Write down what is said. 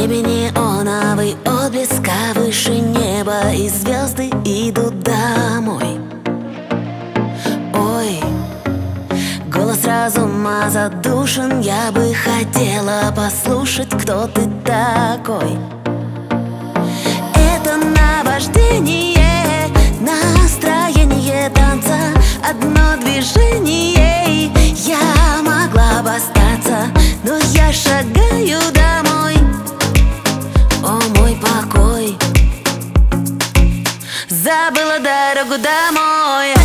небе неоновый отблеск, а выше неба и звезды идут домой. Ой, голос разума задушен, я бы хотела послушать, кто ты такой. Это наваждение, настроение танца, одно движение, и я могла бы остаться, но я шагаю домой. О, мой покой, забыла дорогу домой.